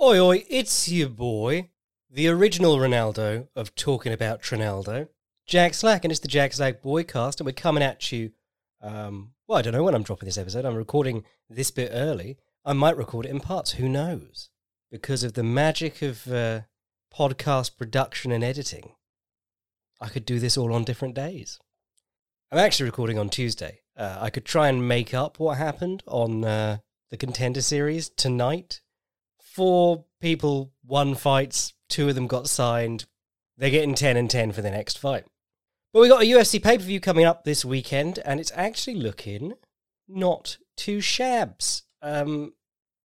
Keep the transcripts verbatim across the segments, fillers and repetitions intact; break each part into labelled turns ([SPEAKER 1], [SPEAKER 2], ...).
[SPEAKER 1] Oi, oi, it's your boy, the original Ronaldo of talking about Trinaldo, Jack Slack, and it's the Jack Slack Boycast, and we're coming at you, um, well, I don't know when I'm dropping this episode. I'm recording this bit early. I might record it in parts, who knows? Because of the magic of uh, podcast production and editing, I could do this all on different days. I'm actually recording on Tuesday. Uh, I could try and make up what happened on uh, the Contender Series tonight. Four people, one fights, two of them got signed. They're getting ten and ten for the next fight. But we got a U F C pay-per-view coming up this weekend, and it's actually looking not too shabs. Um,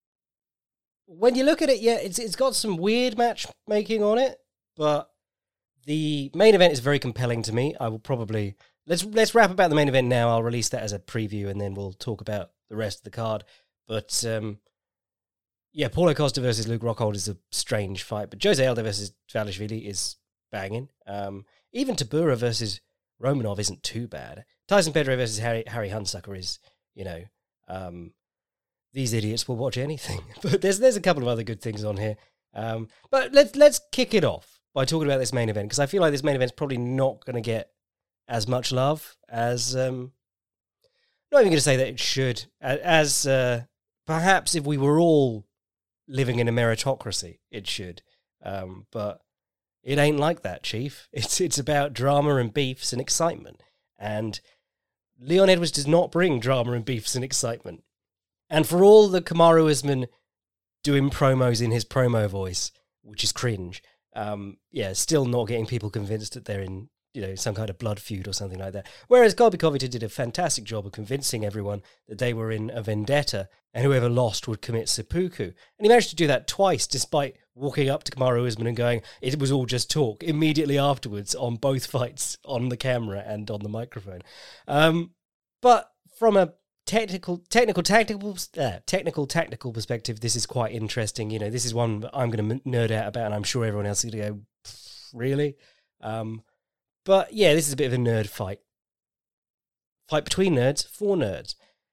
[SPEAKER 1] when you look at it, yeah, it's it's got some weird matchmaking on it, but the main event is very compelling to me. I will probably... Let's let's wrap about the main event now. I'll release that as a preview, and then we'll talk about the rest of the card. But... Um, Yeah, Paulo Costa versus Luke Rockhold is a strange fight, but Jose Aldo versus Dvalishvili is banging. Um, even Tabura versus Romanov isn't too bad. Tyson Pedro versus Harry Harry Hunsucker is, you know, um, these idiots will watch anything. But there's there's a couple of other good things on here. Um, but let's let's kick it off by talking about this main event, because I feel like this main event's probably not going to get as much love as. Um, not even going to say that it should, as uh, perhaps if we were all living in a meritocracy, it should. Um, but it ain't like that, Chief. It's it's about drama and beefs and excitement. And Leon Edwards does not bring drama and beefs and excitement. And for all the Kamaru Usman doing promos in his promo voice, which is cringe, um, yeah, still not getting people convinced that they're in, you know, some kind of blood feud or something like that. Whereas Colby Covington did a fantastic job of convincing everyone that they were in a vendetta and whoever lost would commit seppuku. And he managed to do that twice, despite walking up to Kamaru Usman and going, it was all just talk, immediately afterwards on both fights, on the camera and on the microphone. Um, but from a technical, technical, tactical, uh, technical, tactical perspective, this is quite interesting. You know, this is one that I'm going to nerd out about, and I'm sure everyone else is going to go, really? Um, But yeah, this is a bit of a nerd fight. Fight between nerds, for nerds.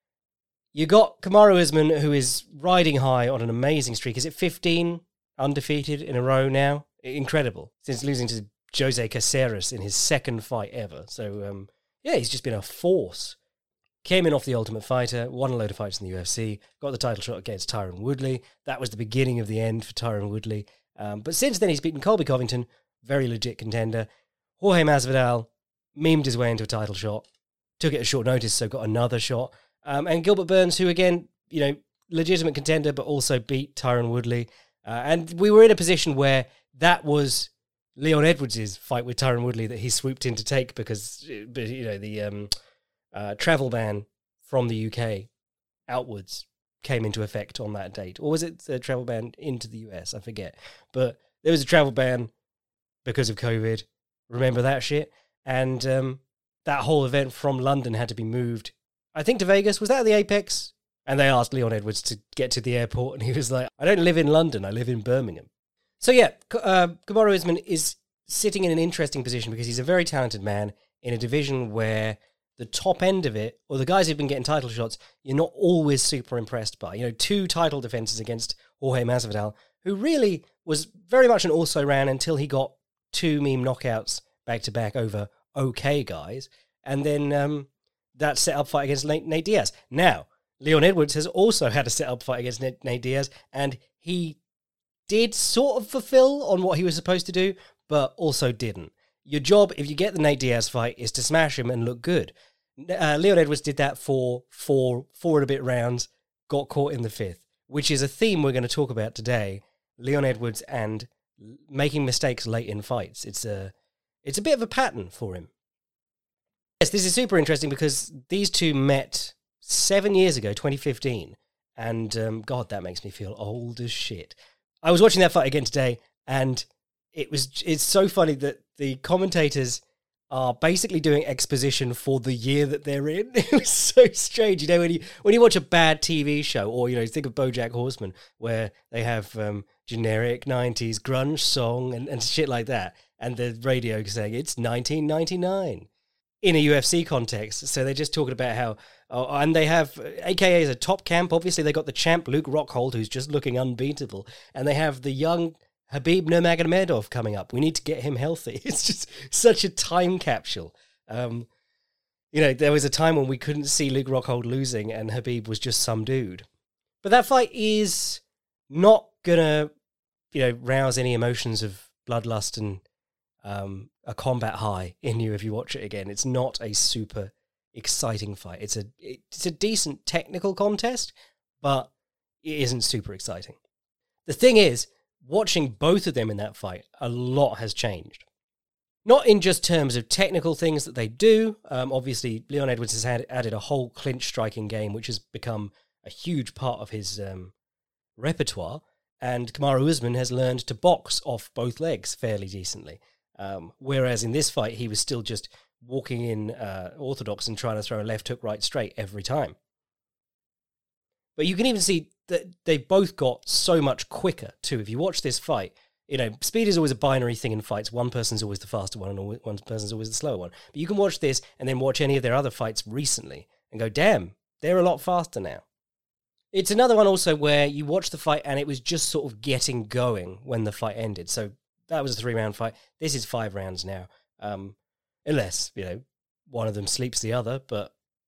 [SPEAKER 1] You got Kamaru Usman, who is riding high on an amazing streak. Is it fifteen undefeated in a row now? Incredible. Since losing to Jose Caceres in his second fight ever. So, um, yeah, he's just been a force. Came in off the Ultimate Fighter, won a load of fights in the U F C, got the title shot against Tyron Woodley. That was the beginning of the end for Tyron Woodley. Um, but since then, he's beaten Colby Covington, very legit contender. Jorge Masvidal memed his way into a title shot, took it at short notice, so got another shot. Um, and Gilbert Burns, who again, you know, legitimate contender, but also beat Tyron Woodley. Uh, and we were in a position where that was Leon Edwards' fight with Tyron Woodley that he swooped in to take because, you know, the um, uh, travel ban from the U K outwards came into effect on that date. Or was it the travel ban into the U S? I forget. But there was a travel ban because of COVID. Remember that shit? And um, that whole event from London had to be moved, I think, to Vegas. Was that at the Apex? And they asked Leon Edwards to get to the airport, and he was like, I don't live in London, I live in Birmingham. So yeah, uh, Kamaru Usman is sitting in an interesting position because he's a very talented man in a division where the top end of it, or the guys who've been getting title shots, you're not always super impressed by. You know, two title defenses against Jorge Masvidal, who really was very much an also-ran until he got two meme knockouts back-to-back over okay guys, and then um, that set-up fight against Nate Diaz. Now, Leon Edwards has also had a set-up fight against Nate Diaz, and he did sort of fulfill on what he was supposed to do, but also didn't. Your job, if you get the Nate Diaz fight, is to smash him and look good. Uh, Leon Edwards did that for four, four and a bit rounds, got caught in the fifth, which is a theme we're going to talk about today, Leon Edwards and making mistakes late in fights. It's a it's a bit of a pattern for him. Yes, this is super interesting because these two met seven years ago, twenty fifteen, and um, God, that makes me feel old as shit. I was watching that fight again today, and it was it's so funny that the commentators are basically doing exposition for the year that they're in. It was so strange, you know, when you when you watch a bad T V show, or you know, think of BoJack Horseman, where they have um, generic nineties grunge song and, and shit like that, and the radio saying it's nineteen ninety-nine. in a U F C context. So they're just talking about how, oh, and they have, A K A is a top camp. Obviously, they got the champ, Luke Rockhold, who's just looking unbeatable. And they have the young Khabib Nurmagomedov coming up. We need to get him healthy. It's just such a time capsule. Um, you know, there was a time when we couldn't see Luke Rockhold losing and Khabib was just some dude. But that fight is not going to, you know, rouse any emotions of bloodlust and um, a combat high in you if you watch it again. It's not a super exciting fight. It's a it's a decent technical contest, but it isn't super exciting. The thing is, watching both of them in that fight, a lot has changed. Not in just terms of technical things that they do. Um, obviously, Leon Edwards has had, added a whole clinch striking game, which has become a huge part of his um, repertoire. And Kamaru Usman has learned to box off both legs fairly decently. Um, whereas in this fight, he was still just walking in uh, orthodox and trying to throw a left hook right straight every time. But you can even see that they've both got so much quicker too. If you watch this fight, you know, speed is always a binary thing in fights. One person's always the faster one and one person's always the slower one. But you can watch this and then watch any of their other fights recently and go, damn, they're a lot faster now. It's another one also where you watch the fight and it was just sort of getting going when the fight ended. So that was a three-round fight. This is five rounds now. Um, unless, you know, one of them sleeps the other, but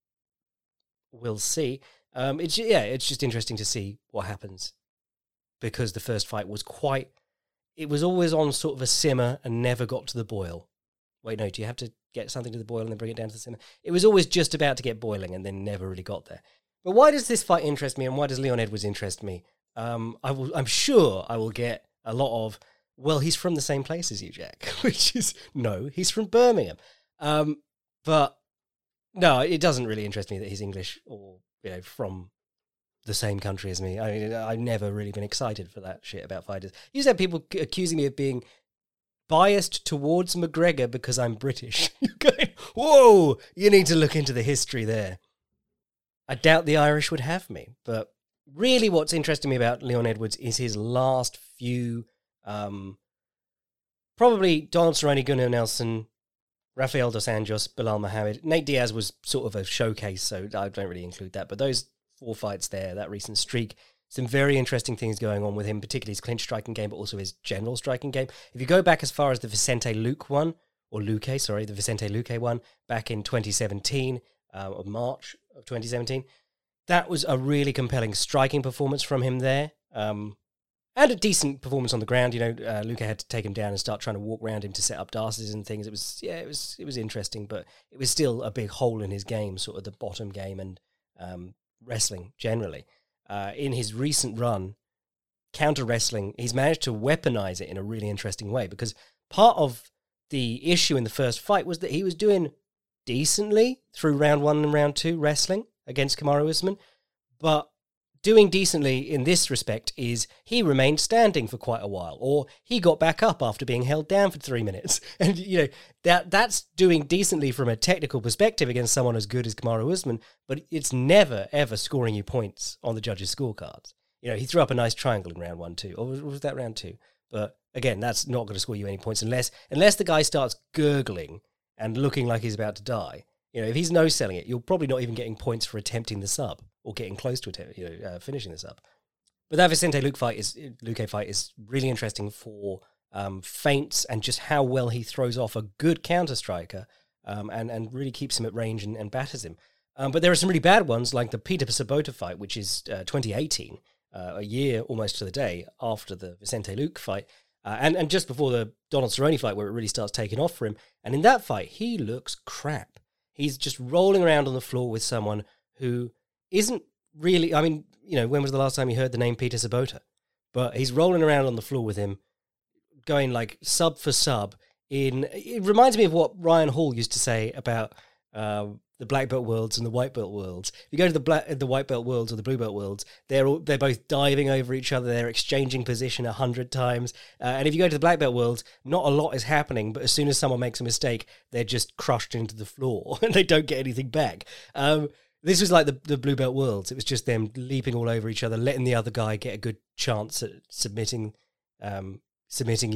[SPEAKER 1] we'll see. Um, it's yeah, it's just interesting to see what happens because the first fight was quite... It was always on sort of a simmer and never got to the boil. Wait, no, do you have to get something to the boil and then bring it down to the simmer? It was always just about to get boiling and then never really got there. But why does this fight interest me and why does Leon Edwards interest me? Um, I will, I'm sure I will get a lot of, well, he's from the same place as you, Jack, which is, no, he's from Birmingham. Um, but no, it doesn't really interest me that he's English or, you know, from the same country as me. I mean, I've never really been excited for that shit about fighters. You used to have people accusing me of being biased towards McGregor because I'm British. You're going, whoa, you need to look into the history there. I doubt the Irish would have me, but really what's interesting me about Leon Edwards is his last few, um, probably Donald Cerrone, Gunnar Nelson, Rafael dos Anjos, Bilal Muhammad. Nate Diaz was sort of a showcase, so I don't really include that, but those four fights there, that recent streak, some very interesting things going on with him, particularly his clinch striking game, but also his general striking game. If you go back as far as the Vicente Luque one, or Luque, sorry, the Vicente Luque one, back in twenty seventeen, uh, or March of twenty seventeen, that was a really compelling striking performance from him there, um, and a decent performance on the ground. You know, uh, Luque had to take him down and start trying to walk around him to set up darces and things. It was, yeah, it was, it was interesting, but it was still a big hole in his game, sort of the bottom game and um, wrestling generally. Uh, in his recent run, counter wrestling, he's managed to weaponize it in a really interesting way because part of the issue in the first fight was that he was doing decently through round one and round two wrestling against Kamaru Usman, but doing decently in this respect is he remained standing for quite a while, or he got back up after being held down for three minutes. And, you know, that that's doing decently from a technical perspective against someone as good as Kamaru Usman, but it's never, ever scoring you points on the judges' scorecards. You know, he threw up a nice triangle in round one, two, or was, was that round two? But again, that's not going to score you any points unless unless the guy starts gurgling and looking like he's about to die. You know, if he's no-selling it, you're probably not even getting points for attempting the sub or getting close to it, you know, uh, finishing the sub. But that Vicente Luque fight is Luque fight is really interesting for um, feints and just how well he throws off a good counter striker um, and and really keeps him at range and, and batters him. Um, but there are some really bad ones, like the Peter Sabota fight, which is uh, twenty eighteen, uh, a year almost to the day after the Vicente Luque fight. Uh, and, and just before the Donald Cerrone fight where it really starts taking off for him. And in that fight, he looks crap. He's just rolling around on the floor with someone who isn't really... I mean, you know, when was the last time you heard the name Peter Sabota? But he's rolling around on the floor with him, going like sub for sub. In It reminds me of what Ryan Hall used to say about uh, the black belt worlds and the white belt worlds. If you go to the black, the white belt worlds or the blue belt worlds, they're all, they're both diving over each other. They're exchanging position a hundred times. Uh, and if you go to the black belt worlds, not a lot is happening. But as soon as someone makes a mistake, they're just crushed into the floor and they don't get anything back. Um, this was like the, the blue belt worlds. It was just them leaping all over each other, letting the other guy get a good chance at submitting, um, submitting you.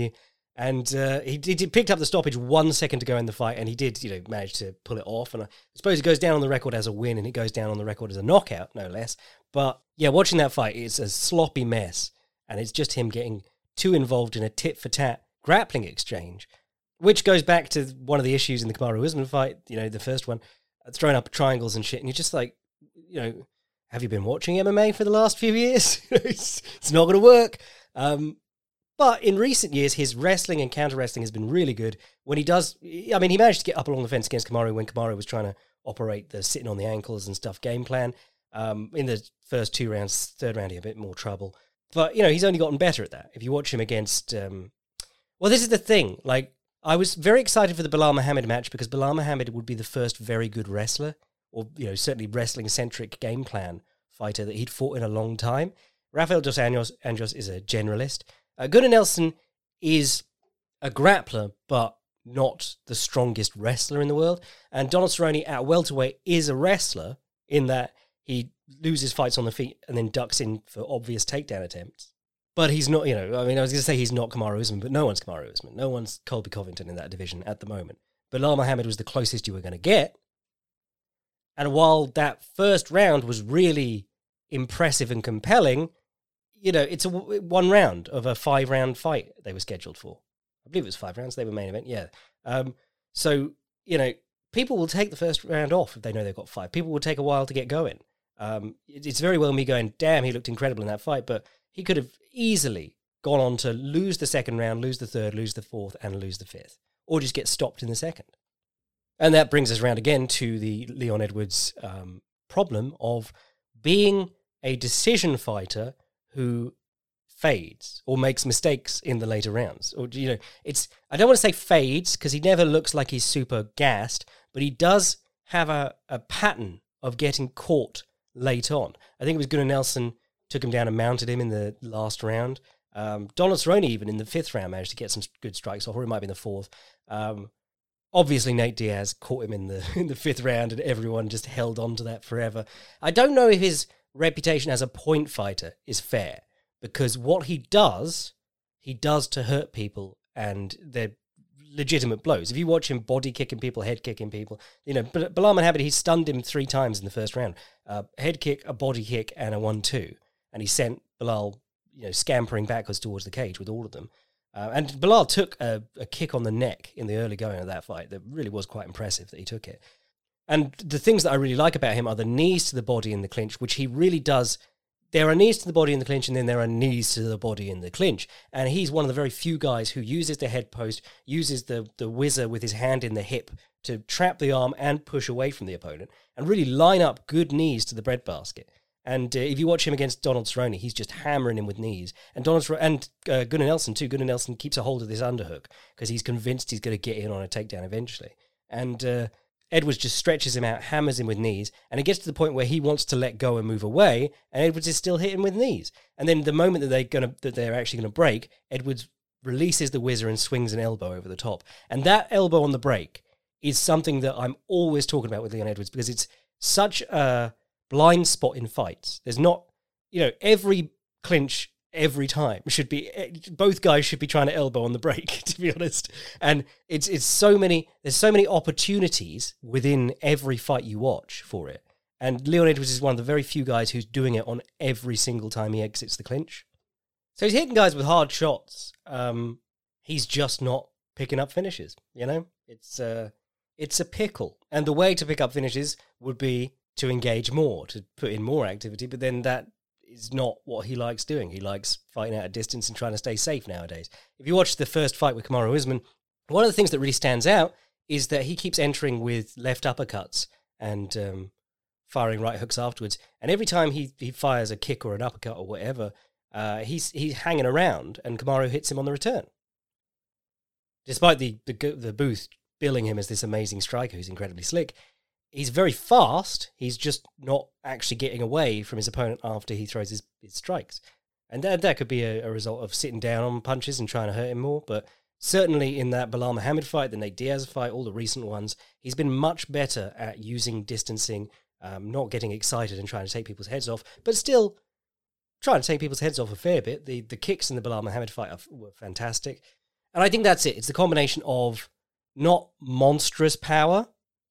[SPEAKER 1] And uh, he, he picked up the stoppage one second to go in the fight, and he did, you know, manage to pull it off. And I suppose it goes down on the record as a win, and it goes down on the record as a knockout, no less. But yeah, watching that fight, it's a sloppy mess, and it's just him getting too involved in a tit-for-tat grappling exchange, which goes back to one of the issues in the Kamaru Usman fight, you know, the first one, throwing up triangles and shit, and you're just like, you know, have you been watching M M A for the last few years? it's, it's not going to work. Um, But in recent years, his wrestling and counter-wrestling has been really good. When he does, I mean, he managed to get up along the fence against Kamaru when Kamaru was trying to operate the sitting on the ankles and stuff game plan. Um, in the first two rounds, third round, he had a bit more trouble. But, you know, he's only gotten better at that. If you watch him against, um, well, this is the thing. Like, I was very excited for the Bilal Muhammad match because Bilal Muhammad would be the first very good wrestler, or, you know, certainly wrestling-centric game plan fighter that he'd fought in a long time. Rafael dos Anjos, Anjos is a generalist. Uh, Gunnar Nelson is a grappler, but not the strongest wrestler in the world. And Donald Cerrone at welterweight is a wrestler in that he loses fights on the feet and then ducks in for obvious takedown attempts. But he's not, you know, I mean, I was going to say he's not Kamaru Usman, but no one's Kamaru Usman. No one's Colby Covington in that division at the moment. Bilal Muhammad was the closest you were going to get. And while that first round was really impressive and compelling, you know, it's a one round of a five-round fight they were scheduled for. I believe it was five rounds. They were main event, yeah. Um, so, you know, people will take the first round off if they know they've got five. People will take a while to get going. Um, it's very well me going, damn, he looked incredible in that fight, but he could have easily gone on to lose the second round, lose the third, lose the fourth, and lose the fifth, or just get stopped in the second. And that brings us around again to the Leon Edwards um, problem of being a decision fighter who fades or makes mistakes in the later rounds. Or, you know, it's, I don't want to say fades because he never looks like he's super gassed, but he does have a, a pattern of getting caught late on. I think it was Gunnar Nelson took him down and mounted him in the last round. Um, Donald Cerrone, even in the fifth round, managed to get some good strikes off, or it might be in the fourth. Um, obviously, Nate Diaz caught him in the in the fifth round, and everyone just held on to that forever. I don't know if his reputation as a point fighter is fair, because what he does, he does to hurt people, and they're legitimate blows. If you watch him body kicking people, head kicking people, you know, but Bilal Muhammad, he stunned him three times in the first round. Uh, head kick, a body kick, and a one two. And he sent Bilal, you know, scampering backwards towards the cage with all of them. Uh, and Bilal took a, a kick on the neck in the early going of that fight that really was quite impressive that he took it. And the things that I really like about him are the knees to the body in the clinch, which he really does. There are knees to the body in the clinch, and then there are knees to the body in the clinch. And he's one of the very few guys who uses the head post, uses the, the whizzer with his hand in the hip to trap the arm and push away from the opponent, and really line up good knees to the breadbasket. And uh, if you watch him against Donald Cerrone, he's just hammering him with knees. And Donald Cerrone, and uh, Gunnar Nelson too. Gunnar Nelson keeps a hold of this underhook because he's convinced he's going to get in on a takedown eventually. And uh, Edwards just stretches him out, hammers him with knees, and it gets to the point where he wants to let go and move away, and Edwards is still hitting with knees. And then the moment that they're gonna that they're actually going to break, Edwards releases the whizzer and swings an elbow over the top. And that elbow on the break is something that I'm always talking about with Leon Edwards, because it's such a blind spot in fights. There's not, you know, every clinch every time should be, both guys should be trying to elbow on the break, to be honest. And it's it's so many, there's so many opportunities within every fight you watch for it. And Leon Edwards is one of the very few guys who's doing it on every single time he exits the clinch. So he's hitting guys with hard shots. Um, he's just not picking up finishes, you know? It's, uh, it's a pickle. And the way to pick up finishes would be to engage more, to put in more activity, but then that is not what he likes doing. He likes fighting out a distance and trying to stay safe nowadays. If you watch the first fight with Kamaru Usman, one of the things that really stands out is that he keeps entering with left uppercuts and um, firing right hooks afterwards. And every time he, he fires a kick or an uppercut or whatever, uh, he's he's hanging around, and Kamaru hits him on the return. Despite the, the the booth billing him as this amazing striker who's incredibly slick, he's very fast. He's just not actually getting away from his opponent after he throws his, his strikes. And that, that could be a, a result of sitting down on punches and trying to hurt him more. But certainly in that Bilal Muhammad fight, the Nate Diaz fight, all the recent ones, he's been much better at using distancing, um, not getting excited and trying to take people's heads off, but still trying to take people's heads off a fair bit. The the kicks in the Bilal Muhammad fight are, were fantastic. And I think that's it. It's the combination of not monstrous power,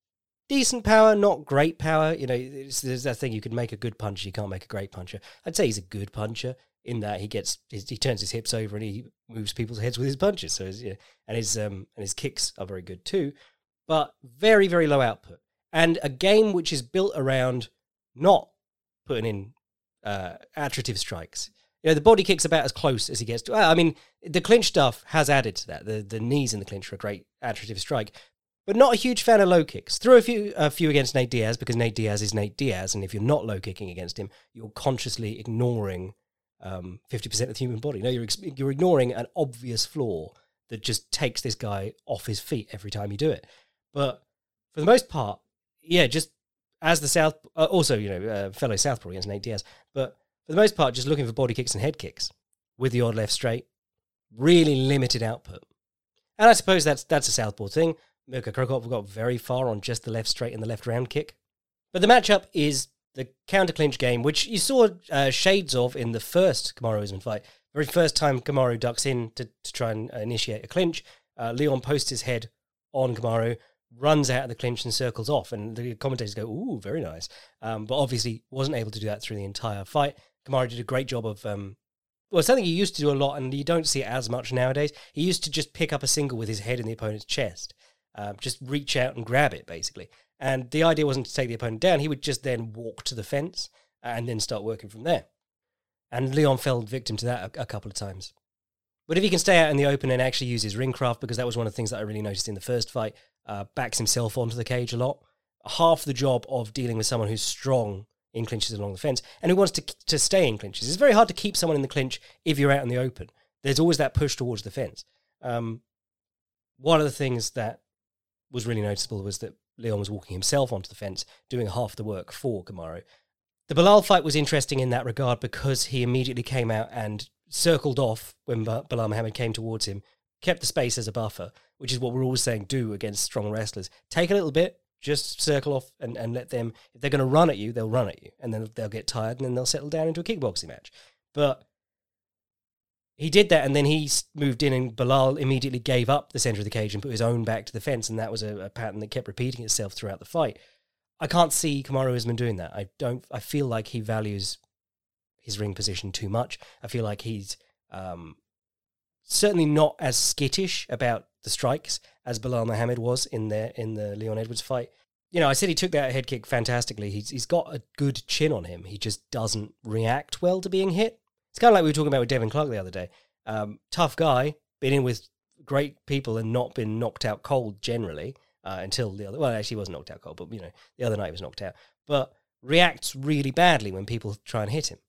[SPEAKER 1] decent power, not great power. You know, it's, there's that thing, you can make a good puncher, you can't make a great puncher. I'd say he's a good puncher in that he gets his, he turns his hips over and he moves people's heads with his punches. So his, yeah, and his um and his kicks are very good too, but very very low output. And a game which is built around not putting in uh, attritive strikes. You know, the body kick's about as close as he gets to. Well, I mean, the clinch stuff has added to that. The the knees in the clinch are a great attritive strike, but not a huge fan of low kicks. Threw a few a few against Nate Diaz because Nate Diaz is Nate Diaz, and if you're not low kicking against him, you're consciously ignoring um, fifty percent of the human body. No, you're you're ignoring an obvious flaw that just takes this guy off his feet every time you do it. But for the most part, yeah, just as the South, uh, also you know, uh, fellow Southpaw against Nate Diaz, but for the most part, just looking for body kicks and head kicks with the odd left straight. Really limited output. And I suppose that's that's a Southpaw thing. Mirko Cro Cop got very far on just the left straight and the left round kick. But the matchup is the counter clinch game, which you saw uh, shades of in the first Kamaru Usman fight. Very first time Kamaru ducks in to, to try and initiate a clinch, uh, Leon posts his head on Kamaru, runs out of the clinch and circles off. And the commentators go, ooh, very nice. Um, but obviously wasn't able to do that through the entire fight. Kamaru did a great job of, um, well, something he used to do a lot, and you don't see it as much nowadays. He used to just pick up a single with his head in the opponent's chest, um, just reach out and grab it, basically. And the idea wasn't to take the opponent down. He would just then walk to the fence and then start working from there. And Leon fell victim to that a, a couple of times. But if he can stay out in the open and actually use his ring craft, because that was one of the things that I really noticed in the first fight, uh, backs himself onto the cage a lot. Half the job of dealing with someone who's strong in clinches along the fence and who wants to to stay in clinches. It's very hard to keep someone in the clinch if you're out in the open. There's always that push towards the fence. Um, one of the things that was really noticeable was that Leon was walking himself onto the fence, doing half the work for Kamaru. The Belal fight was interesting in that regard because he immediately came out and circled off when Belal Muhammad came towards him, kept the space as a buffer, which is what we're always saying do against strong wrestlers. Take a little bit, just circle off and, and let them, if they're going to run at you, they'll run at you. And then they'll get tired and then they'll settle down into a kickboxing match. But he did that and then he moved in and Belal immediately gave up the centre of the cage and put his own back to the fence. And that was a, a pattern that kept repeating itself throughout the fight. I can't see Kamaru Usman doing that. I don't, I feel like he values his ring position too much. I feel like he's um, certainly not as skittish about the strikes as Belal Muhammad was in the in the Leon Edwards fight. You know, I said he took that head kick fantastically. He's he's got a good chin on him. He just doesn't react well to being hit. It's kind of like we were talking about with Devin Clark the other day. Um, tough guy, been in with great people and not been knocked out cold generally uh, until the other. Well, actually, he wasn't knocked out cold, but you know, the other night he was knocked out. But reacts really badly when people try and hit him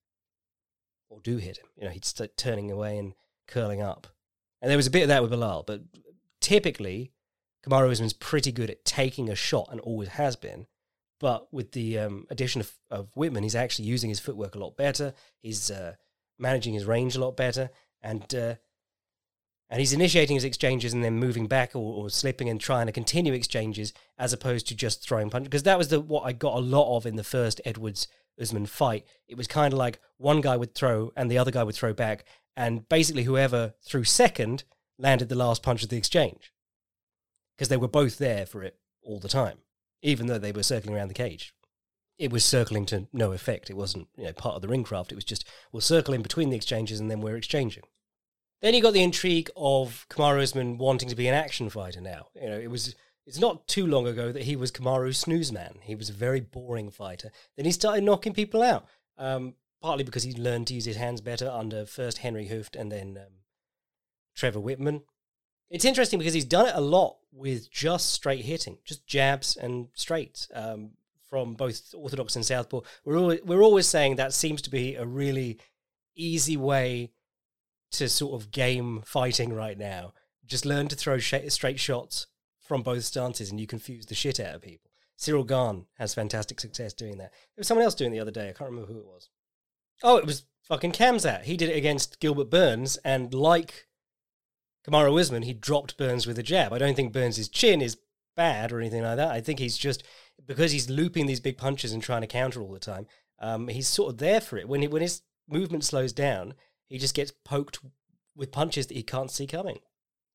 [SPEAKER 1] or do hit him. You know, he'd start turning away and curling up. And there was a bit of that with Belal, but typically, Kamaru Usman's pretty good at taking a shot and always has been. But with the um, addition of, of Whitman, he's actually using his footwork a lot better. He's uh, managing his range a lot better. And uh, and he's initiating his exchanges and then moving back or, or slipping and trying to continue exchanges as opposed to just throwing punches. Because that was the what I got a lot of in the first Edwards-Usman fight. It was kind of like one guy would throw and the other guy would throw back. And basically whoever threw second landed the last punch of the exchange. Because they were both there for it all the time, even though they were circling around the cage. It was circling to no effect. It wasn't, you know, part of the ring craft. It was just, we'll circle in between the exchanges and then we're exchanging. Then you got the intrigue of Kamaru Usman wanting to be an action fighter now. You know, it was, it's not too long ago that he was Kamaru Snooze Man. He was a very boring fighter. Then he started knocking people out, um, partly because he learned to use his hands better under first Henry Hooft and then um, Trevor Whitman. It's interesting because he's done it a lot with just straight hitting, just jabs and straights um, from both orthodox and southpaw. We're always, we're always saying that seems to be a really easy way to sort of game fighting right now. Just learn to throw sh- straight shots from both stances and you confuse the shit out of people. Cyril Gahn has fantastic success doing that. There was someone else doing it the other day. I can't remember who it was. Oh, it was fucking Khamzat. He did it against Gilbert Burns and like Kamaru Usman, he dropped Burns with a jab. I don't think Burns' chin is bad or anything like that. I think he's just, because he's looping these big punches and trying to counter all the time, um, he's sort of there for it. When, he, when his movement slows down, he just gets poked with punches that he can't see coming.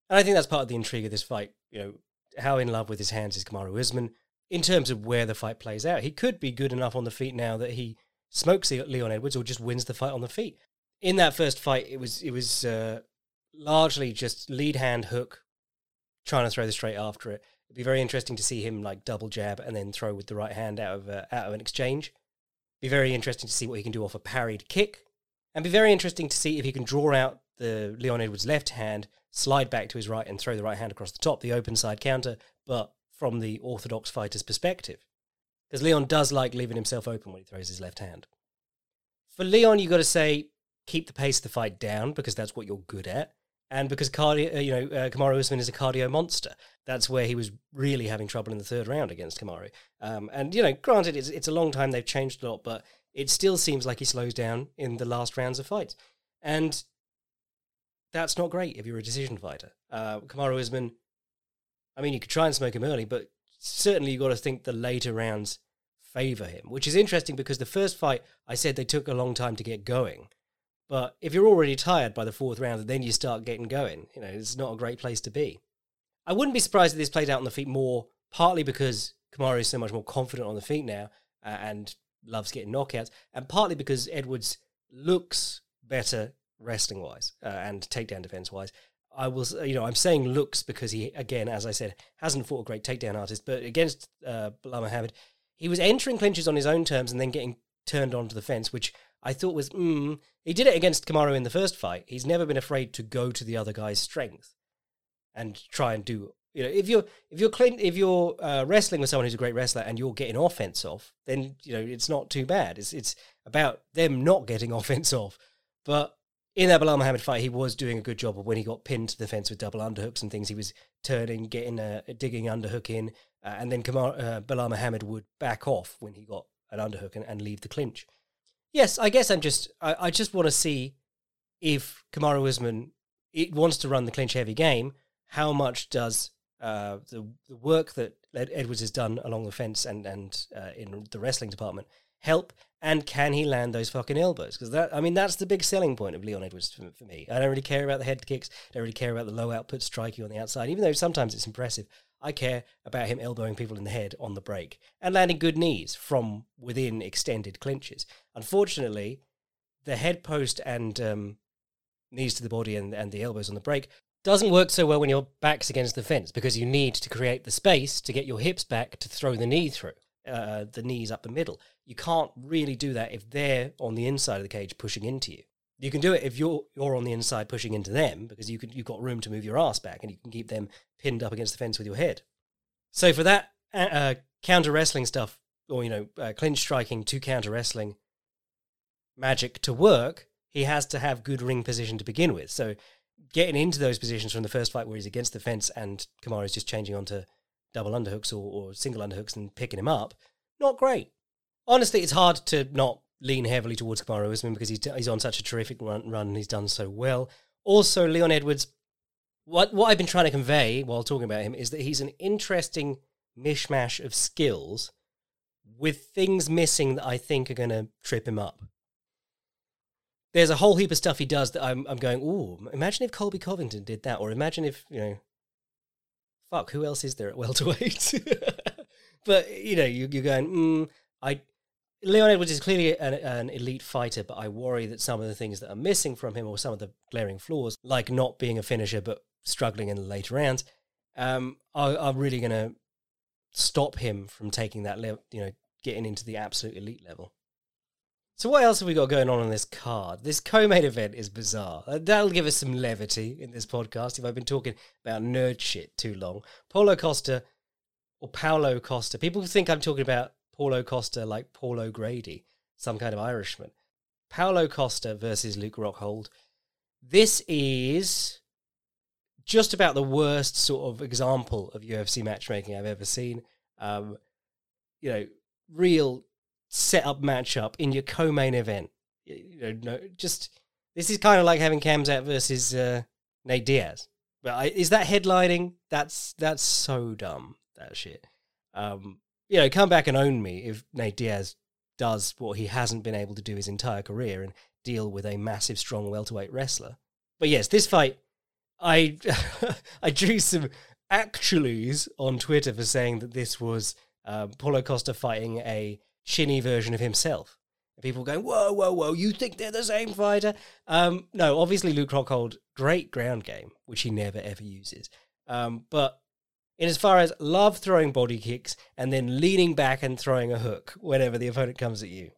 [SPEAKER 1] And I think that's part of the intrigue of this fight. You know, how in love with his hands is Kamaru Usman in terms of where the fight plays out. He could be good enough on the feet now that he smokes Leon Edwards or just wins the fight on the feet. In that first fight, it was it was uh, largely just lead hand hook, trying to throw the straight after it. It'd be very interesting to see him like double jab and then throw with the right hand out of uh, out of an exchange. Be very interesting to see what he can do off a parried kick, and be very interesting to see if he can draw out the Leon Edwards left hand, slide back to his right and throw the right hand across the top, the open side counter, but from the orthodox fighter's perspective. Because Leon does like leaving himself open when he throws his left hand. For Leon, you got to say, keep the pace of the fight down, because that's what you're good at. And because cardio, uh, you know, uh, Kamaru Usman is a cardio monster. That's where he was really having trouble in the third round against Kamaru. Um, and, you know, granted, it's, it's a long time, they've changed a lot, but it still seems like he slows down in the last rounds of fights. And that's not great if you're a decision fighter. Uh, Kamaru Usman, I mean, you could try and smoke him early, but certainly you've got to think the later rounds favour him, which is interesting because the first fight, I said they took a long time to get going. But if you're already tired by the fourth round and then you start getting going, you know, it's not a great place to be. I wouldn't be surprised if this played out on the feet more, partly because Kamaru is so much more confident on the feet now uh, and loves getting knockouts, and partly because Edwards looks better wrestling-wise uh, and takedown defense-wise. I will, you know, I'm saying looks because he, again, as I said, hasn't fought a great takedown artist, but against uh, Belal Muhammad, he was entering clinches on his own terms and then getting turned onto the fence, which I thought was, mm, he did it against Kamaru in the first fight. He's never been afraid to go to the other guy's strength and try and do, you know, if you're if you're clean, if you're uh, wrestling with someone who's a great wrestler and you're getting offense off, then you know it's not too bad. It's it's about them not getting offense off. But in that Belal Muhammad fight, he was doing a good job of when he got pinned to the fence with double underhooks and things. He was turning, getting a, a digging underhook in, uh, and then Kamar, uh, Belal Muhammad would back off when he got an underhook and, and leave the clinch. Yes, I guess I'm just I, I just want to see if Kamaru Usman it wants to run the clinch heavy game. How much does uh, the the work that Edwards has done along the fence and and uh, in the wrestling department help? And can he land those fucking elbows? Because that I mean that's the big selling point of Leon Edwards for, for me. I don't really care about the head kicks. Don't really care about the low output striking on the outside, even though sometimes it's impressive. I care about him elbowing people in the head on the break and landing good knees from within extended clinches. Unfortunately, the head post and um, knees to the body and, and the elbows on the break doesn't work so well when your back's against the fence because you need to create the space to get your hips back to throw the knee through, uh, the knees up the middle. You can't really do that if they're on the inside of the cage pushing into you. You can do it if you're you're on the inside pushing into them because you can, you've got room to move your ass back and you can keep them pinned up against the fence with your head. So for that uh, counter wrestling stuff, or, you know, uh, clinch striking to counter wrestling magic to work, he has to have good ring position to begin with. So getting into those positions from the first fight where he's against the fence and Kamaru is just changing onto double underhooks or, or single underhooks and picking him up, not great. Honestly, it's hard to not lean heavily towards Kamaru Usman because he's, he's on such a terrific run, run and he's done so well. Also, Leon Edwards, what, what I've been trying to convey while talking about him is that he's an interesting mishmash of skills with things missing that I think are going to trip him up. There's a whole heap of stuff he does that I'm, I'm going, ooh, imagine if Colby Covington did that, or imagine if, you know, fuck, who else is there at welterweight? But, you know, you, you're going, mm, I... Leon Edwards is clearly an, an elite fighter, but I worry that some of the things that are missing from him or some of the glaring flaws, like not being a finisher but struggling in the later rounds, um, are, are really going to stop him from taking that level, you know, getting into the absolute elite level. So what else have we got going on on this card? This co-main event is bizarre. Uh, that'll give us some levity in this podcast if I've been talking about nerd shit too long. Paulo Costa, or Paulo Costa. People think I'm talking about Paulo Costa like Paulo Grady, some kind of Irishman. Paulo Costa versus Luke Rockhold. This is just about the worst sort of example of U F C matchmaking I've ever seen. Um, you know, real set-up matchup in your co-main event. You know, no, just this is kind of like having Khamzat versus uh, Nate Diaz. But I, is that headlining? That's that's so dumb. That shit. Um, You know, come back and own me if Nate Diaz does what he hasn't been able to do his entire career and deal with a massive, strong welterweight wrestler. But yes, this fight, I I drew some actuallys on Twitter for saying that this was uh, Paulo Costa fighting a chinny version of himself. And people going, whoa, whoa, whoa, you think they're the same fighter? Um, no, obviously Luke Rockhold, great ground game, which he never ever uses. Um, but in as far as love throwing body kicks and then leaning back and throwing a hook whenever the opponent comes at you.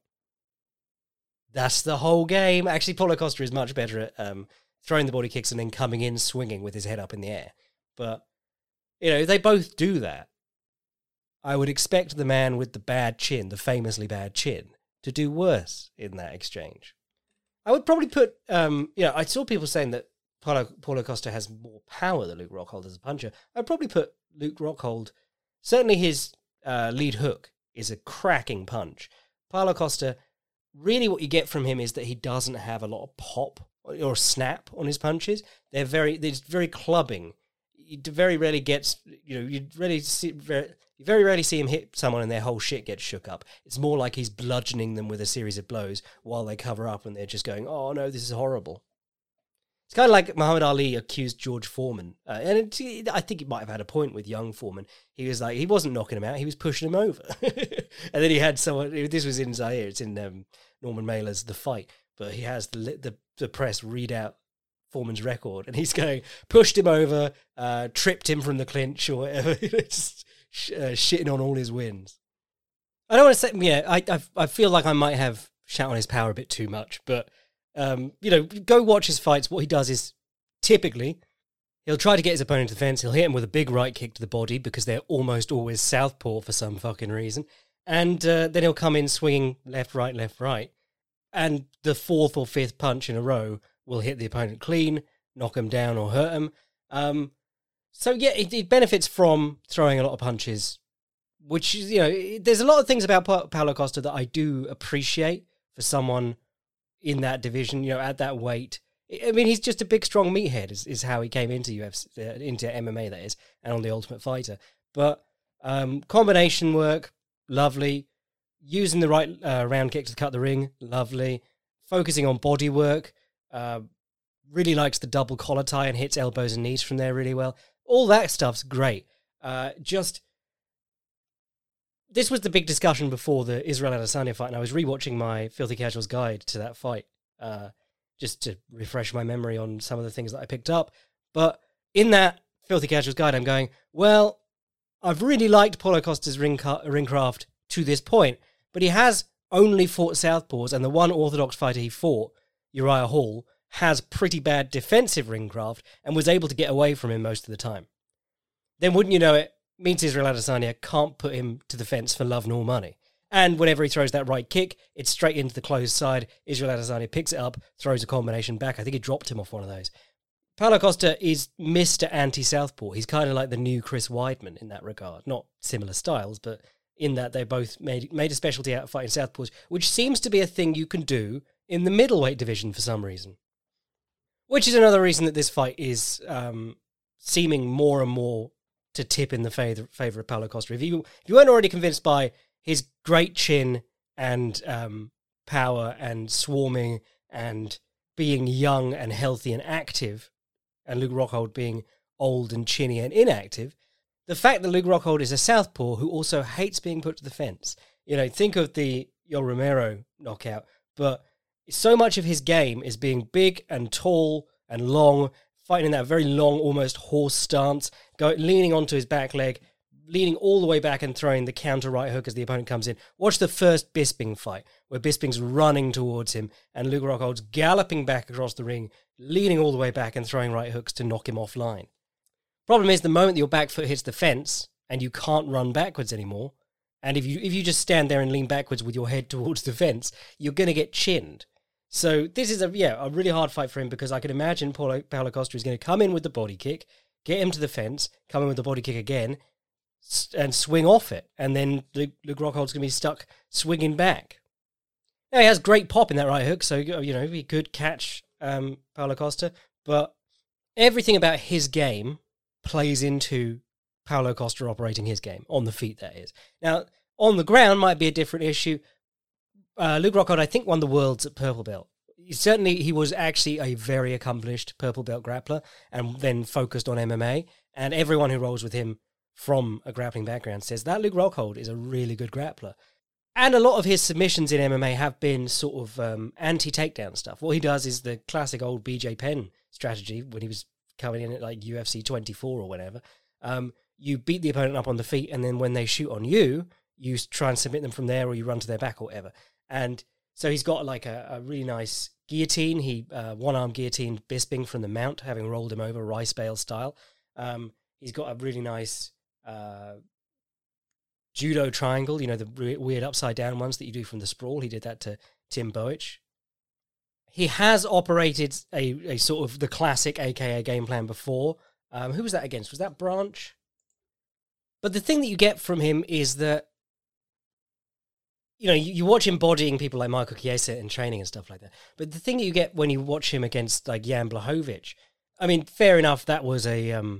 [SPEAKER 1] That's the whole game. Actually, Paulo Costa is much better at um, throwing the body kicks and then coming in swinging with his head up in the air. But, you know, they both do that. I would expect the man with the bad chin, the famously bad chin, to do worse in that exchange. I would probably put, um, you know, I saw people saying that Paulo, Paulo Costa has more power than Luke Rockhold as a puncher. I'd probably put Luke Rockhold, certainly his uh, lead hook is a cracking punch. Paulo Costa, really what you get from him is that he doesn't have a lot of pop or snap on his punches. They're very, they're very clubbing. You very rarely gets, you know, you really see, very, you very rarely see him hit someone and their whole shit gets shook up. It's more like he's bludgeoning them with a series of blows while they cover up and they're just going, oh no, this is horrible. It's kind of like Muhammad Ali accused George Foreman. Uh, and it, I think he might have had a point with young Foreman. He was like, he wasn't knocking him out, he was pushing him over. And then he had someone, this was in Zaire, it's in um, Norman Mailer's The Fight, but he has the, the, the press read out Foreman's record, and he's going, pushed him over, uh, tripped him from the clinch or whatever, just uh, shitting on all his wins. I don't want to say, yeah, I, I I feel like I might have shot on his power a bit too much, but, um, you know, go watch his fights. What he does is, typically, he'll try to get his opponent to the fence, he'll hit him with a big right kick to the body, because they're almost always southpaw for some fucking reason, and uh, then he'll come in swinging left, right, left, right, and the fourth or fifth punch in a row will hit the opponent clean, knock him down or hurt him. Um, so yeah, it, it benefits from throwing a lot of punches, which, you know, there's a lot of things about pa- Paulo Costa that I do appreciate for someone in that division, you know, at that weight. I mean, he's just a big, strong meathead is, is how he came into U F C, uh, into M M A, that is, and on The Ultimate Fighter. But um, combination work, lovely. Using the right uh, round kick to cut the ring, lovely. Focusing on body work, Uh, really likes the double collar tie and hits elbows and knees from there really well. All that stuff's great. Uh, just, this was the big discussion before the Israel Adesanya fight, and I was rewatching my Filthy Casuals guide to that fight, uh, just to refresh my memory on some of the things that I picked up. But in that Filthy Casuals guide, I'm going, well, I've really liked Paulo Costa's ring, ca- ring craft to this point, but he has only fought southpaws, and the one orthodox fighter he fought, Uriah Hall, has pretty bad defensive ring craft and was able to get away from him most of the time. Then wouldn't you know it, means Israel Adesanya can't put him to the fence for love nor money. And whenever he throws that right kick, it's straight into the closed side. Israel Adesanya picks it up, throws a combination back. I think he dropped him off one of those. Paulo Costa is Mister Anti-Southpaw. He's kind of like the new Chris Weidman in that regard. Not similar styles, but in that they both made made a specialty out of fighting southpaws, which seems to be a thing you can do in the middleweight division for some reason. Which is another reason that this fight is um, seeming more and more to tip in the favor, favor of Paulo Costa. If you, if you weren't already convinced by his great chin and um, power and swarming and being young and healthy and active, and Luke Rockhold being old and chinny and inactive, the fact that Luke Rockhold is a southpaw who also hates being put to the fence. You know, think of the Yoel Romero knockout, but so much of his game is being big and tall and long, fighting in that very long, almost horse stance, go, leaning onto his back leg, leaning all the way back and throwing the counter right hook as the opponent comes in. Watch the first Bisping fight, where Bisping's running towards him and Luke Rockhold's galloping back across the ring, leaning all the way back and throwing right hooks to knock him offline. Problem is, the moment your back foot hits the fence and you can't run backwards anymore, and if you if you just stand there and lean backwards with your head towards the fence, you're going to get chinned. So this is a yeah a really hard fight for him, because I can imagine Paulo, Paulo Costa is going to come in with the body kick, get him to the fence, come in with the body kick again, and swing off it, and then Luke, Luke Rockhold's going to be stuck swinging back. Now, he has great pop in that right hook, so you know he could catch um, Paulo Costa, but everything about his game plays into Paulo Costa operating his game, on the feet, that is. Now, on the ground might be a different issue. Uh, Luke Rockhold, I think, won the Worlds at Purple Belt. certainly he was actually a very accomplished purple belt grappler and then focused on M M A. And everyone who rolls with him from a grappling background says that Luke Rockhold is a really good grappler. And a lot of his submissions in M M A have been sort of um, anti-takedown stuff. What he does is the classic old B J Penn strategy when he was coming in at like U F C twenty-four or whatever. Um, you beat the opponent up on the feet, and then when they shoot on you, you try and submit them from there, or you run to their back or whatever. And so he's got like a, a really nice guillotine. He uh, one-arm guillotine Bisping from the mount, having rolled him over rice bale style. Um, he's got a really nice uh, judo triangle, you know, the re- weird upside-down ones that you do from the sprawl. He did that to Tim Boich. He has operated a, a sort of the classic A K A game plan before. Um, who was that against? Was that Branch? But the thing that you get from him is that, you know, you, you watch him bodying people like Michael Chiesa in training and stuff like that. But the thing that you get when you watch him against like Jan Blachowicz, I mean, fair enough, that was a um,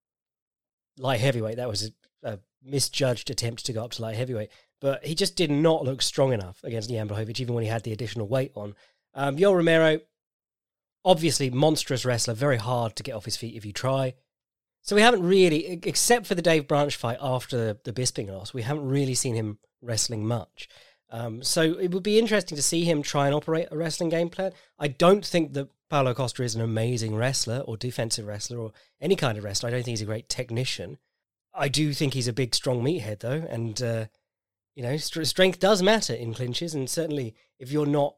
[SPEAKER 1] light heavyweight. That was a, a misjudged attempt to go up to light heavyweight. But he just did not look strong enough against Jan Blachowicz, even when he had the additional weight on. Um, Yoel Romero, obviously monstrous wrestler, very hard to get off his feet if you try. So we haven't really, except for the Dave Branch fight after the, the Bisping loss, we haven't really seen him wrestling much. Um, so it would be interesting to see him try and operate a wrestling game plan. I don't think that Paulo Costa is an amazing wrestler or defensive wrestler or any kind of wrestler. I don't think he's a great technician. I do think he's a big, strong meathead, though. And, uh, you know, st- strength does matter in clinches. And certainly if you're not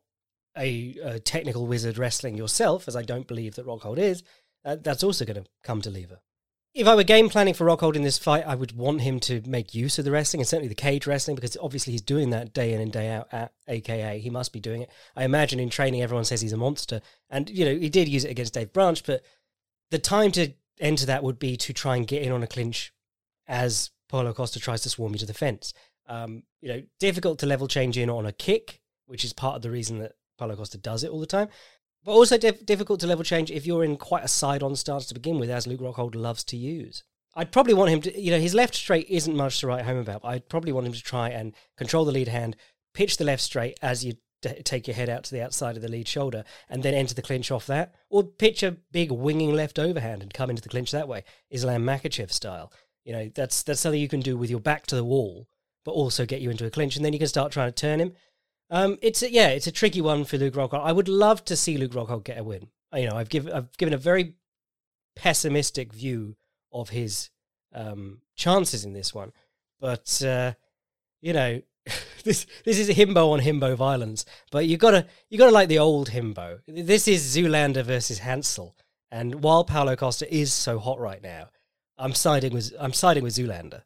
[SPEAKER 1] a, a technical wizard wrestling yourself, as I don't believe that Rockhold is, uh, that's also going to come to lever. If I were game planning for Rockhold in this fight, I would want him to make use of the wrestling, and certainly the cage wrestling, because obviously he's doing that day in and day out at A K A. He must be doing it. I imagine in training everyone says he's a monster. And, you know, he did use it against Dave Branch, but the time to enter that would be to try and get in on a clinch as Paulo Costa tries to swarm you to the fence. Um, you know, difficult to level change in on a kick, which is part of the reason that Paulo Costa does it all the time. But also diff- difficult to level change if you're in quite a side-on stance to begin with, as Luke Rockhold loves to use. I'd probably want him to, you know, his left straight isn't much to write home about, but I'd probably want him to try and control the lead hand, pitch the left straight as you d- take your head out to the outside of the lead shoulder, and then enter the clinch off that. Or pitch a big winging left overhand and come into the clinch that way, Islam Makhachev style. You know, that's that's something you can do with your back to the wall, but also get you into a clinch, and then you can start trying to turn him. Um, it's a, yeah, it's a tricky one for Luke Rockhold. I would love to see Luke Rockhold get a win. You know, I've given I've given a very pessimistic view of his um, chances in this one, but uh, you know, this this is a himbo on himbo violence. But you gotta you gotta like the old himbo. This is Zoolander versus Hansel, and while Paulo Costa is so hot right now, I'm siding with I'm siding with Zoolander.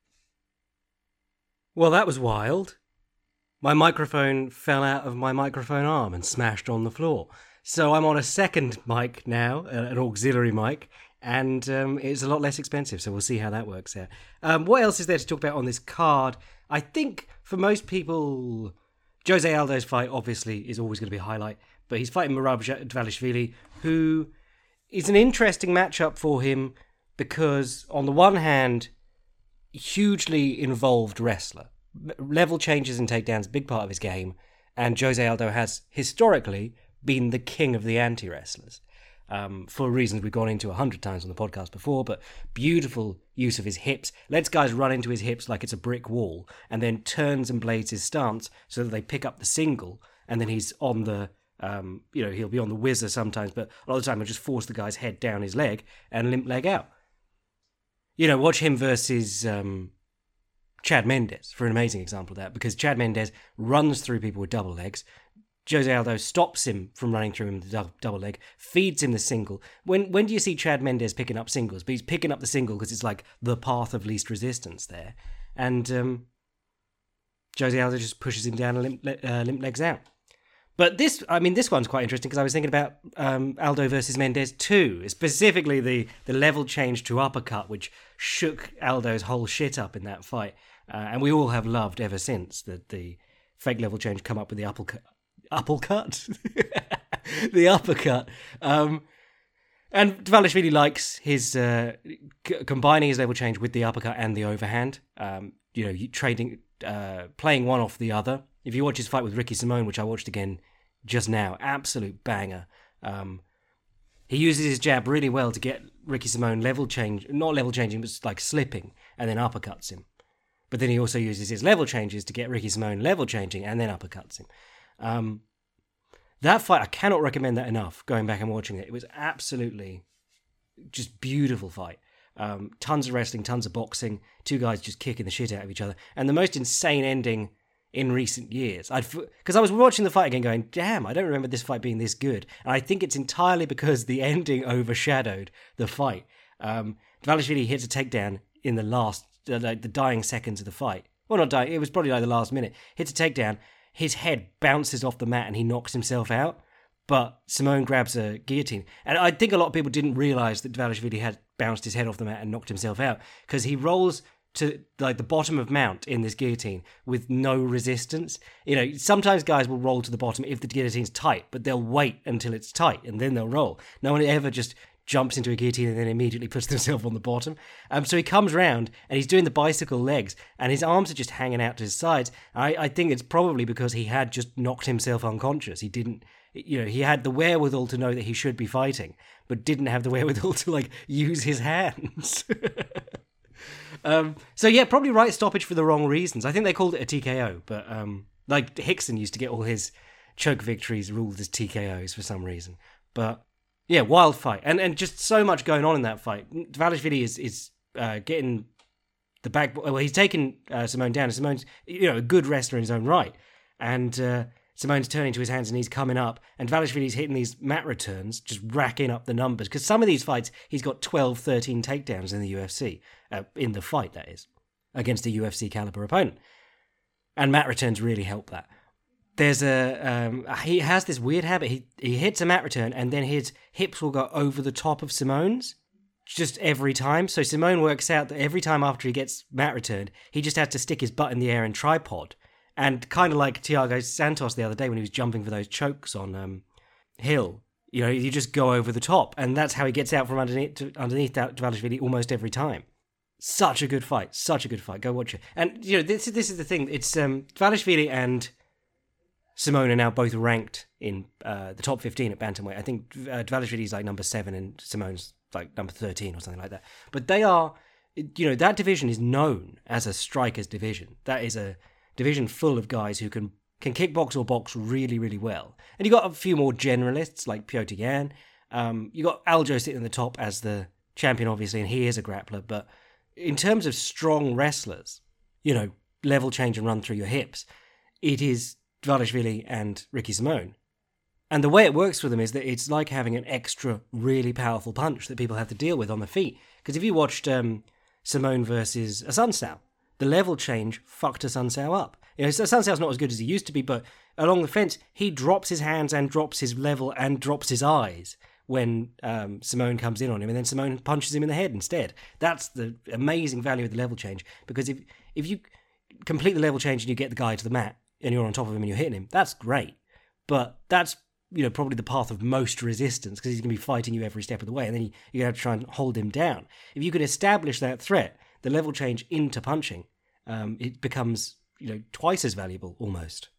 [SPEAKER 1] Well, that was wild. My microphone fell out of my microphone arm and smashed on the floor. So I'm on a second mic now, an auxiliary mic, and um, it's a lot less expensive, so we'll see how that works out. Um, what else is there to talk about on this card? I think for most people, Jose Aldo's fight obviously is always going to be a highlight, but he's fighting Merab Dvalishvili, who is an interesting matchup for him because, on the one hand, hugely involved wrestler. Level changes and takedowns, big part of his game, and Jose Aldo has historically been the king of the anti-wrestlers, um, for reasons we've gone into a hundred times on the podcast before, but beautiful use of his hips, lets guys run into his hips like it's a brick wall, and then turns and blades his stance so that they pick up the single, and then he's on the, um, you know, he'll be on the whizzer sometimes, but a lot of the time he'll just force the guy's head down his leg and limp leg out. You know, watch him versus... Um, Chad Mendes for an amazing example of that, because Chad Mendes runs through people with double legs. Jose Aldo stops him from running through him with the double leg, feeds him the single. When when do you see Chad Mendes picking up singles? But he's picking up the single because it's like the path of least resistance there. And um, Jose Aldo just pushes him down and limp, uh, limp legs out. But this, I mean, this one's quite interesting because I was thinking about um, Aldo versus Mendes too, specifically the, the level change to uppercut, which shook Aldo's whole shit up in that fight. Uh, and we all have loved ever since that the fake level change come up with the uppercut. Uppercut? the uppercut. Um, and Dvalishvili likes his uh, c- combining his level change with the uppercut and the overhand. Um, you know, trading, uh, playing one off the other. If you watch his fight with Ricky Simone, which I watched again just now. Absolute banger. Um, he uses his jab really well to get Ricky Simón level change, not level changing, but like slipping, and then uppercuts him. But then he also uses his level changes to get Ricky Simón level changing and then uppercuts him. Um, that fight, I cannot recommend that enough, going back and watching it. It was absolutely just beautiful fight. Um, tons of wrestling, tons of boxing, two guys just kicking the shit out of each other. And the most insane ending in recent years. I'd Because I was watching the fight again going, damn, I don't remember this fight being this good. And I think it's entirely because the ending overshadowed the fight. Um, Dvalishvili hits a takedown in the last, uh, like the dying seconds of the fight. Well, not dying, it was probably like the last minute. Hits a takedown, his head bounces off the mat and he knocks himself out. But Simón grabs a guillotine. And I think a lot of people didn't realise that Dvalishvili had bounced his head off the mat and knocked himself out, because he rolls to like the bottom of mount in this guillotine with no resistance. You know, sometimes guys will roll to the bottom if the guillotine's tight, but they'll wait until it's tight and then they'll roll. No one ever just jumps into a guillotine and then immediately puts themselves on the bottom. Um, so he comes round and he's doing the bicycle legs and his arms are just hanging out to his sides. I, I think it's probably because he had just knocked himself unconscious. He didn't, you know, he had the wherewithal to know that he should be fighting, but didn't have the wherewithal to, like, use his hands. um, so, yeah, probably right stoppage for the wrong reasons. I think they called it a T K O, but, um, like, Hickson used to get all his choke victories ruled as T K Os for some reason. But, yeah, wild fight. And and just so much going on in that fight. Dvalishvili is, is uh, getting the back... Well, he's taken uh, Simón down. Simón's, you know, a good wrestler in his own right. And... Uh, Simón's turning to his hands and he's coming up, and Dvalishvili's hitting these mat returns, just racking up the numbers. Because some of these fights, he's got twelve, thirteen takedowns in the U F C, uh, in the fight, that is, against a U F C caliber opponent. And mat returns really help that. There's a, um, he has this weird habit, he, he hits a mat return and then his hips will go over the top of Simón's, just every time. So Simón works out that every time after he gets mat returned, he just has to stick his butt in the air and tripod. And kind of like Thiago Santos the other day when he was jumping for those chokes on um, Hill, you know, you just go over the top, and that's how he gets out from underneath to, underneath Dvalishvili almost every time. Such a good fight, such a good fight. Go watch it. And you know, this this is the thing. It's um, Dvalishvili and Simón are now both ranked in uh, the top fifteen at bantamweight. I think uh, Dvalishvili is like number seven, and Simón's like number thirteen or something like that. But they are, you know, that division is known as a strikers division. That is a division full of guys who can can kickbox or box really, really well. And you got a few more generalists like Petr Yan. Um, you got Aljo sitting in the top as the champion, obviously, and he is a grappler. But in terms of strong wrestlers, you know, level change and run through your hips, it is Dvalishvili and Ricky Simón. And the way it works for them is that it's like having an extra really powerful punch that people have to deal with on the feet. Because if you watched um, Simón versus Assunção, the level change fucked Assunção up. You know, Assunção's not as good as he used to be, but along the fence, he drops his hands and drops his level and drops his eyes when um, Simón comes in on him, and then Simón punches him in the head instead. That's the amazing value of the level change, because if if you complete the level change and you get the guy to the mat and you're on top of him and you're hitting him, that's great. But that's, you know, probably the path of most resistance, because he's going to be fighting you every step of the way, and then you, you're going to have to try and hold him down. If you can establish that threat, the level change into punching, um, it becomes, you know, twice as valuable almost.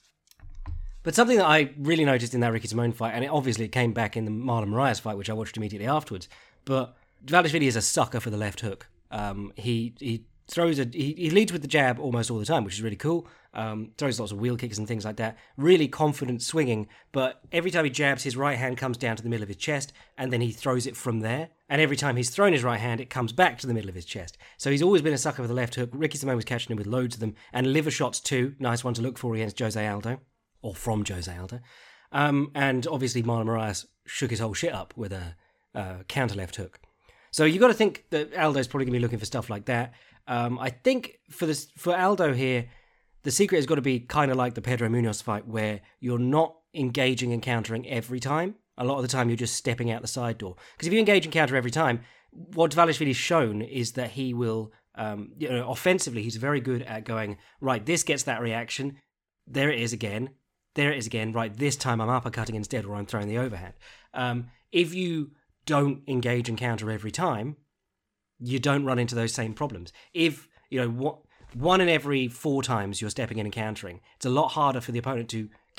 [SPEAKER 1] But something that I really noticed in that Ricky Simón fight, and it obviously came back in the Marlon Moraes fight, which I watched immediately afterwards, but Dvalishvili is a sucker for the left hook. Um, he he throws a he, he leads with the jab almost all the time, which is really cool. Um, throws lots of wheel kicks and things like that. Really confident swinging, but every time he jabs, his right hand comes down to the middle of his chest, and then he throws it from there. And every time he's thrown his right hand, it comes back to the middle of his chest. So he's always been a sucker for the left hook. Ricky Simón was catching him with loads of them, and liver shots too. Nice one to look for against Jose Aldo, or from Jose Aldo. Um, and obviously Marlon Moraes shook his whole shit up with a uh, counter left hook. So you've got to think that Aldo's probably going to be looking for stuff like that. Um, I think for this for Aldo here, the secret has got to be kind of like the Pedro Munoz fight, where you're not engaging and countering every time. A lot of the time, you're just stepping out the side door. Because if you engage and counter every time, what Dvalishvili's shown is that he will, um, you know, offensively, he's very good at going, right, this gets that reaction, there it is again, there it is again, right, this time I'm uppercutting instead, or I'm throwing the overhand. Um, if you don't engage and counter every time, you don't run into those same problems. If, you know, what... One in every four times you're stepping in and countering, it's a lot harder for the opponent to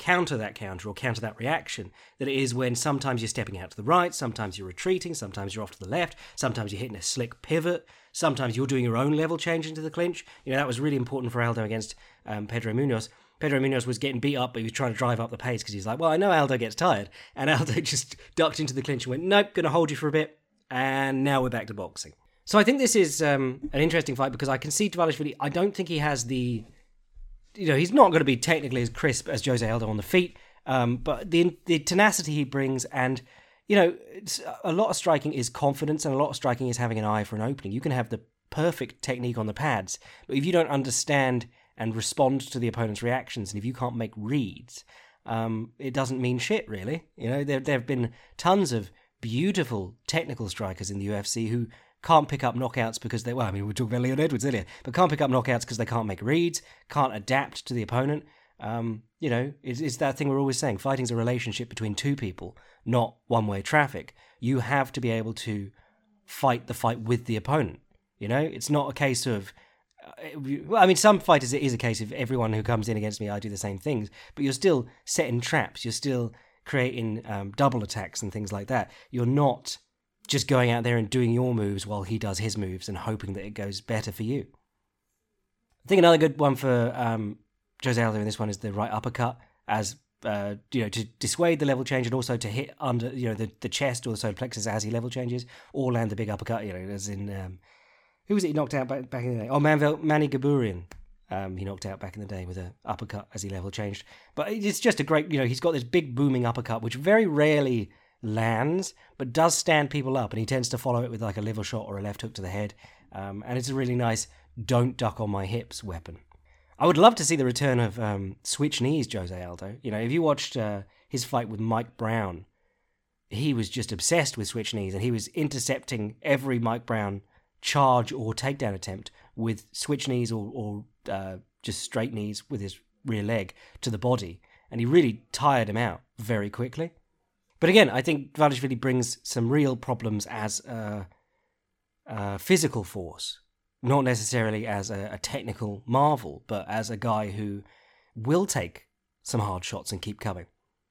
[SPEAKER 1] counter that counter or counter that reaction than it is when sometimes you're stepping out to the right, sometimes you're retreating, sometimes you're off to the left, sometimes you're hitting a slick pivot, sometimes you're doing your own level change into the clinch. You know, that was really important for Aldo against um, Pedro Munoz. Pedro Munoz was getting beat up, but he was trying to drive up the pace because he's like, well, I know Aldo gets tired. And Aldo just ducked into the clinch and went, nope, going to hold you for a bit. And now we're back to boxing. So I think this is um, an interesting fight because I can see Dvalishvili, I don't think he has the... You know, he's not going to be technically as crisp as Jose Aldo on the feet, um, but the the tenacity he brings and, you know, it's, a lot of striking is confidence and a lot of striking is having an eye for an opening. You can have the perfect technique on the pads, but if you don't understand and respond to the opponent's reactions and if you can't make reads, um, it doesn't mean shit, really. You know, there, there have been tons of beautiful technical strikers in the U F C who can't pick up knockouts because they, well, I mean, we were talking about Leon Edwards earlier, but can't pick up knockouts because they can't make reads, can't adapt to the opponent. Um, you know, it's, it's that thing we're always saying, fighting's a relationship between two people, not one-way traffic. You have to be able to fight the fight with the opponent, you know? It's not a case of, uh, well, I mean, some fighters it is a case of everyone who comes in against me, I do the same things, but you're still setting traps, you're still creating um, double attacks and things like that. You're not just going out there and doing your moves while he does his moves and hoping that it goes better for you. I think another good one for um, Jose Aldo in this one is the right uppercut, as uh, you know, to dissuade the level change and also to hit under, you know, the, the chest or the solar plexus as he level changes, or land the big uppercut. You know, as in um, who was it he knocked out back, back in the day? Oh, Manvel, Manny Gaburian. Um, he knocked out back in the day with an uppercut as he level changed. But it's just a great, you know, he's got this big booming uppercut, which very rarely lands, but does stand people up, and he tends to follow it with like a liver shot or a left hook to the head. Um, and it's a really nice don't duck on my hips weapon. I would love to see the return of um, switch knees, Jose Aldo. You know, if you watched uh, his fight with Mike Brown, he was just obsessed with switch knees, and he was intercepting every Mike Brown charge or takedown attempt with switch knees or, or uh, just straight knees with his rear leg to the body, and he really tired him out very quickly. But again, I think Dvalishvili brings some real problems as a, a physical force, not necessarily as a, a technical marvel, but as a guy who will take some hard shots and keep coming.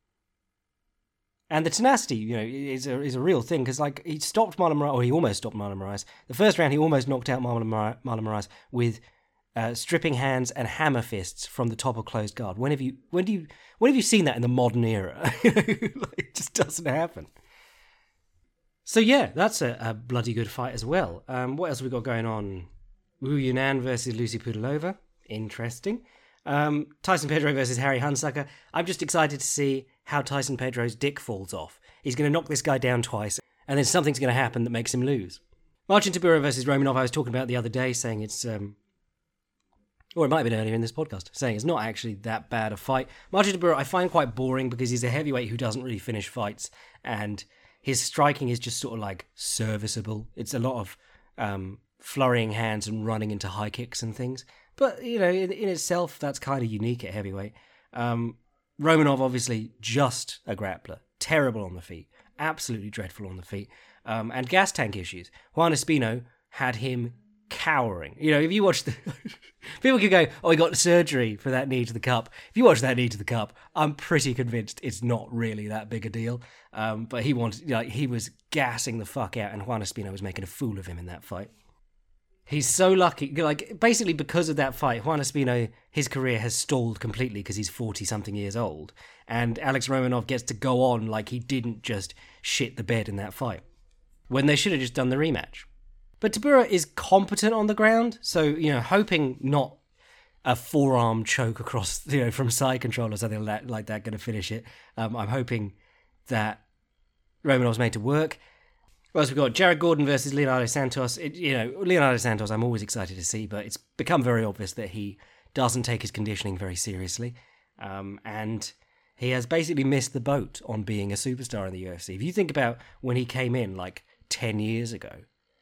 [SPEAKER 1] And the tenacity, you know, is a, is a real thing, because like he stopped Marlon Moraes, or he almost stopped Marlon Moraes. The first round, he almost knocked out Marlon Moraes with uh, stripping hands and hammer fists from the top of closed guard. When have you, when do you, when have you seen that in the modern era? Like, it just doesn't happen. So yeah, that's a, a bloody good fight as well. Um, what else have we got going on? Wu Yunan versus Lucy Pudilova. Interesting. Um, Tyson Pedro versus Harry Hunsucker. I'm just excited to see how Tyson Pedro's dick falls off. He's going to knock this guy down twice, and then something's going to happen that makes him lose. Marcin Tybura versus Romanov, I was talking about the other day, saying it's... Um, or it might have been earlier in this podcast, saying it's not actually that bad a fight. Marcin Tybura I find quite boring because he's a heavyweight who doesn't really finish fights, and his striking is just sort of like serviceable. It's a lot of um, flurrying hands and running into high kicks and things. But, you know, in, in itself, that's kind of unique at heavyweight. Um, Romanov, obviously, just a grappler. Terrible on the feet. Absolutely dreadful on the feet. Um, and gas tank issues. Juan Espino had him cowering. You know, if you watch the... people could go, oh, he got surgery for that knee to the cup. If you watch that knee to the cup, I'm pretty convinced it's not really that big a deal. Um, but he wanted, like, he was gassing the fuck out, and Juan Espino was making a fool of him in that fight. He's so lucky. Like, basically, because of that fight, Juan Espino, his career has stalled completely because he's forty-something years old. And Alex Romanov gets to go on like he didn't just shit the bed in that fight, when they should have just done the rematch. But Tybura is competent on the ground, so, you know, hoping not a forearm choke across, you know, from side control or something like that, like that going to finish it. Um, I'm hoping that Romanov's made to work. What else we've got? Jared Gordon versus Leonardo Santos. It, you know, Leonardo Santos I'm always excited to see, but it's become very obvious that he doesn't take his conditioning very seriously. Um, and he has basically missed the boat on being a superstar in the U F C. If you think about when he came in like ten years ago,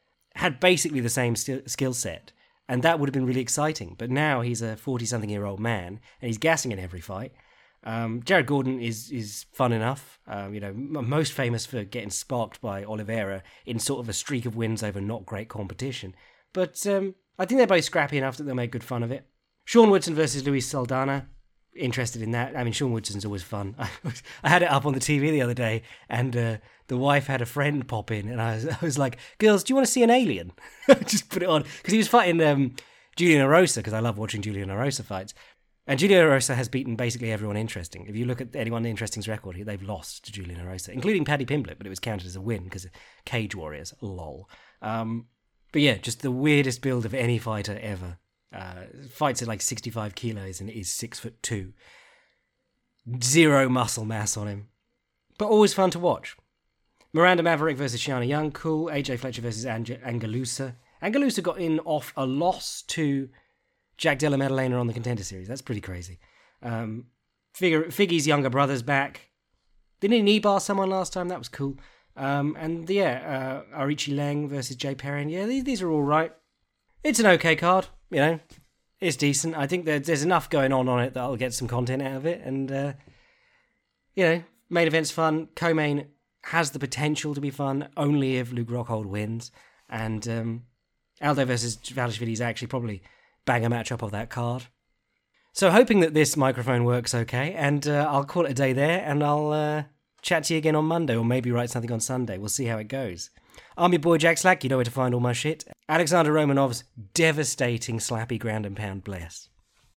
[SPEAKER 1] had basically the same st- skill set, and that would have been really exciting. But now he's a forty-something-year-old man, and he's gassing in every fight. Um, Jared Gordon is is fun enough, um, you know, m- most famous for getting sparked by Oliveira in sort of a streak of wins over not great competition. But um, I think they're both scrappy enough that they'll make good fun of it. Sean Woodson versus Luis Saldana. interested in that. I mean, Sean Woodson's always fun. I, was, I had it up on the T V the other day, and uh, the wife had a friend pop in, and I was, I was like, girls, do you want to see an alien? Just put it on. Because he was fighting um, Julian Erosa, because I love watching Julian Erosa fights. And Julian Erosa has beaten basically everyone interesting. If you look at anyone interesting's record, they've lost to Julian Erosa, including Paddy Pimblett, but it was counted as a win because of Cage Warriors, lol. Um, but yeah, just the weirdest build of any fighter ever. Uh, fights at like sixty-five kilos and is six foot two. Zero muscle mass on him. But always fun to watch. Miranda Maverick versus Shiana Young, cool. A J Fletcher versus Ange- Angalusa. Angalusa got in off a loss to Jack Della Maddalena on the Contender Series. That's pretty crazy. Um, Fig- Figgy's younger brother's back. Didn't he knee bar someone last time? That was cool. Um, and yeah, uh, Arichi Lang versus Jay Perrin. Yeah, these, these are all right. It's an okay card. You know, it's decent. I think that there's enough going on on it that I'll get some content out of it. And, uh, you know, main event's fun. Co-main has the potential to be fun only if Luke Rockhold wins. And um, Aldo versus Valishvili is actually probably bang a match up of that card. So hoping that this microphone works okay. And uh, I'll call it a day there. And I'll uh, chat to you again on Monday, or maybe write something on Sunday. We'll see how it goes. I'm your boy Jack Slack, you know where to find all my shit. Alexander Romanov's devastating slappy ground and pound bless.